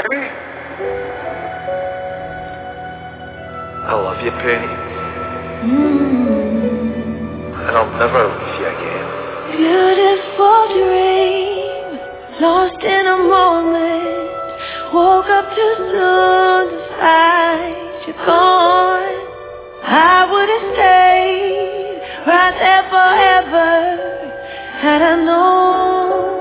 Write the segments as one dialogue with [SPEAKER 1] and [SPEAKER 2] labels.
[SPEAKER 1] I love you, Penny. And I'll never leave you again.
[SPEAKER 2] Beautiful dream, lost in a moment. Woke up too soon to find you gone. I would have stayed right there forever had I known.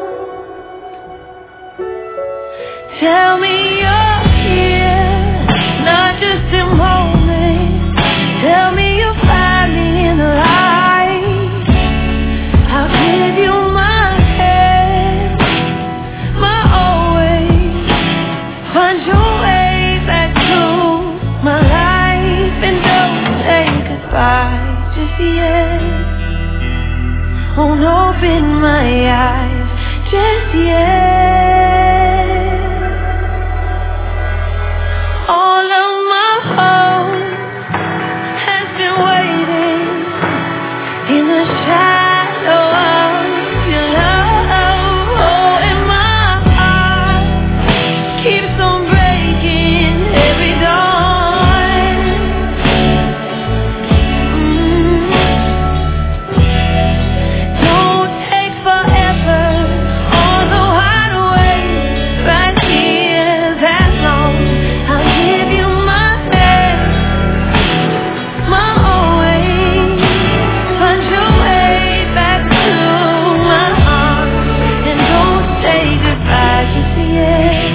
[SPEAKER 2] Tell me you're here, not just a moment. Tell me you'll find me in the light. I'll give you my hand, my always. Find your way back to my life and don't say goodbye just yet. Won't open my eyes just yet. All of my hope has been waiting in the shadow of your love. Oh, and my heart keeps on breaking every dawn. Don't take forever, although I'd wait right here that long. I'll give you my best, my always. Find your way back to my arms and don't say goodbye just yet.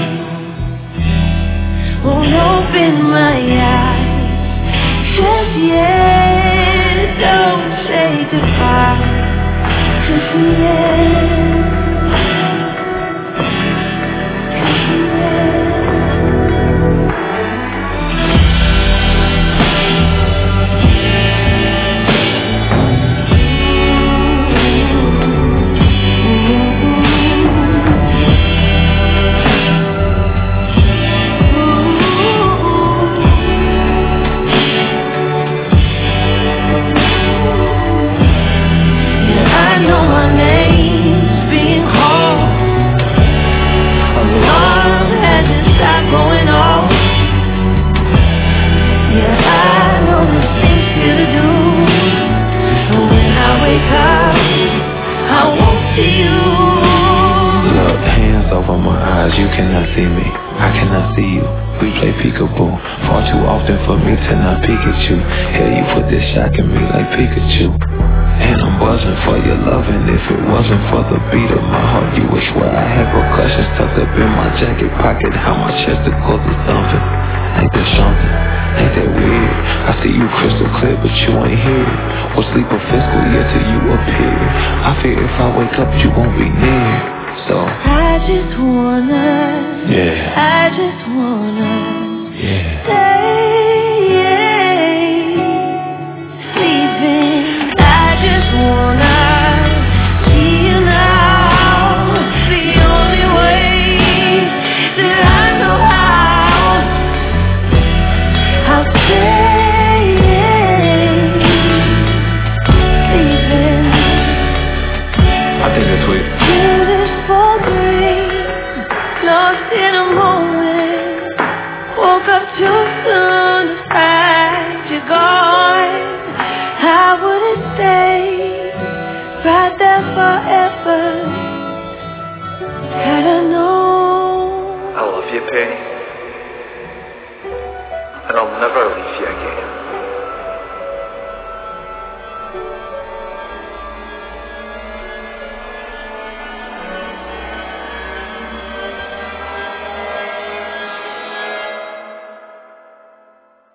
[SPEAKER 2] Won't open my eyes just yet. Don't say goodbye just yet. Just yet. I know my name's being called. Alarm hasn't stopped going off. Yeah, I know there's things still to do. But when I wake up, I won't see you.
[SPEAKER 3] Look, hands over my eyes, you cannot see me, I cannot see you. We play peekaboo, far too often for me to not peek at you. Hell, you put this shock in me like Pikachu. And I'm buzzing for your loving. If it wasn't for the beat of my heart, you would swear I had percussions tucked up in my jacket pocket. How my chesticles is thumping. Ain't that something? Ain't that weird? I see you crystal clear, but you ain't here. We'll sleep a fiscal year till you appear. I fear if I wake up, you won't be near. So
[SPEAKER 2] I just wanna,
[SPEAKER 3] yeah,
[SPEAKER 2] I just wanna
[SPEAKER 3] yeah.
[SPEAKER 2] stay, sleeping. I just wanna see you now. The only way that I know how. I'll stay, sleeping.
[SPEAKER 3] I think that's weird.
[SPEAKER 2] Beautiful dream, lost in a moment. Woke up too soon to find you gone. I would've stayed right there forever had I known.
[SPEAKER 1] I love you, Penny. And I'll never leave you again.